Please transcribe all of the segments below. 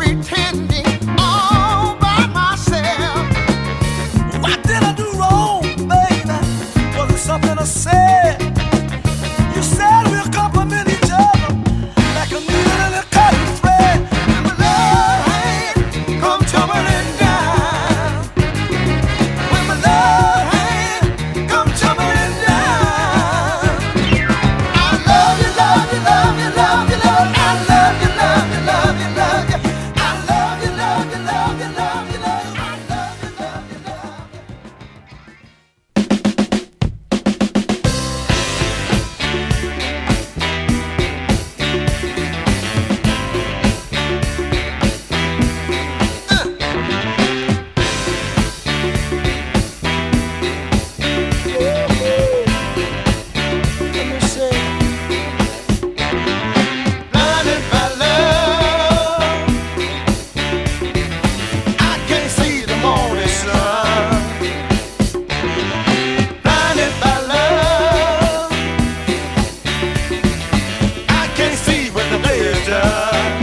pretending all by myself. What did I do wrong, baby? Was it something I said? You said we'll compliment each other like a needle and a cotton thread. And my love hand come tumbling down. When my love hand come tumbling down. I love you, love you, love you, love you, love you. I love you, love you, love you, love you. I love you, love you, love you, love you, love you. I love you, love you, love you. Let me say, Blinded by love, I can't see the morning sun. Blinded by love, I can't see when the day is done.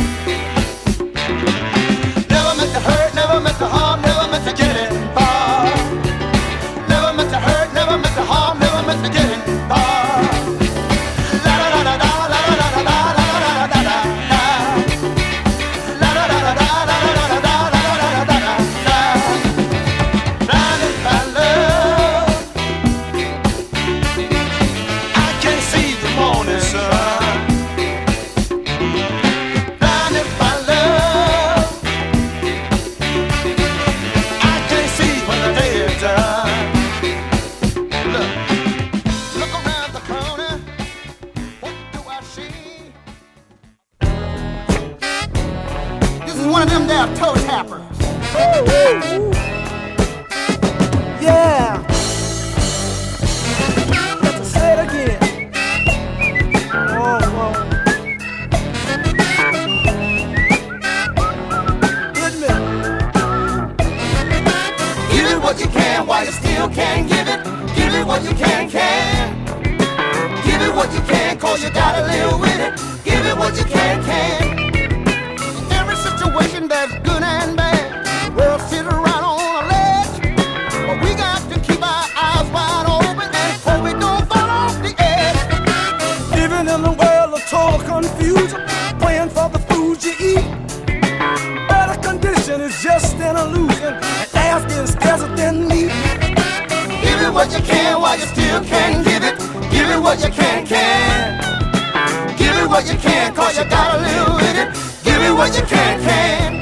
Never meant to hurt, never meant to harm, never meant to get it far. Never meant to hurt, never meant to harm, never meant to get it far. La da da da da, la da da da da, la da da da da. La da da da da, la da da da da, la da da da da. Blinded by love, I can't see the morning sun. Blinded by love, I can't see when the day is done. Look around the corner, what do I see? This is one of them there toe tappers. yeah. Let's say it again. Oh. Hit me. Give it what you can while you still can give it. Give it what you can. Give it what you can, cause you gotta live with it. Give it what you can. In every situation there's good and bad. We'll sit around on a ledge, but we got to keep our eyes wide open and hope we don't fall off the edge. Living in a world of total confusion, praying for the food you eat. Better condition is just an illusion, and ask is scarcer than meat. Give it what you can while you still can give it. Give it what you can. Give it what you can, cause you gotta live with it. Give it what you can.